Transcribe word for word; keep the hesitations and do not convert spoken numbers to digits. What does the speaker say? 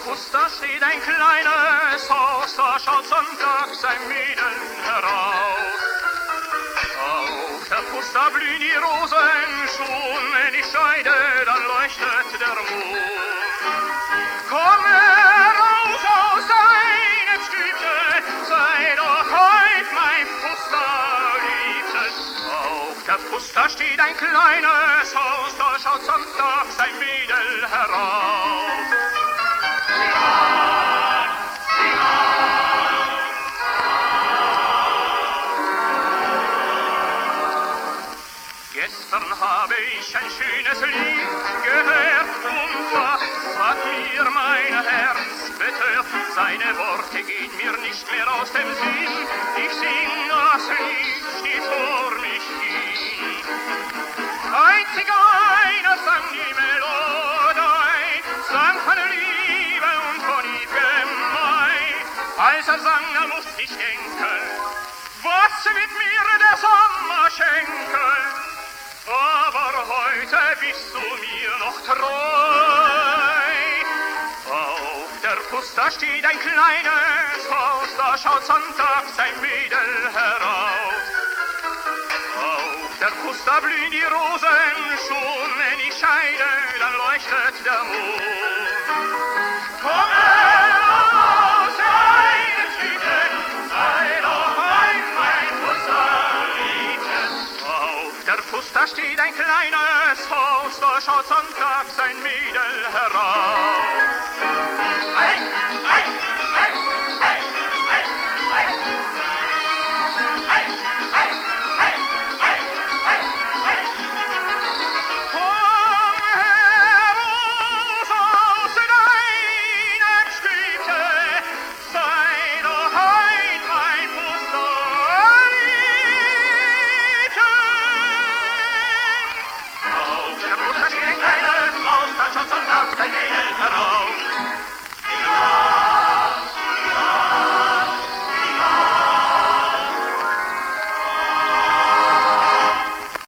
Puster steht ein kleines Haus, da schaut sonntags ein Mädel heraus. Auf der Puster blühen die Rosen schon, wenn ich scheide, dann leuchtet der Mond. Komm heraus aus deinem Stübchen, sei doch heut mein Pusterliebchen. Auf der Puster steht ein kleines Haus, da schaut sonntags ein Mädel heraus. Gestern habe ich ein schönes Lied gehört und was hat mir mein Herz betört. Seine Worte gehen mir nicht mehr aus dem Sinn. Ich sing das Lied, steht vor mich hin. Einzig einer sang die Melodie, sang von Liebe und von Gemein. Als er sang, da musste ich denken, was wird mir der Sommer schenken? Aber heute bist du mir noch treu. Auf der Puster steht ein kleines Haus, da schaut sonntags ein Mädel heraus. Auf der Puster blühen die Rosen schon, wenn ich scheide, dann leuchtet der Mond. Komm heraus, deine Tüten, sei doch ein, mein Pusterliebchen. Auf der Puster steht ein kleines Haus, da schaut sonntags ein Mädel heraus.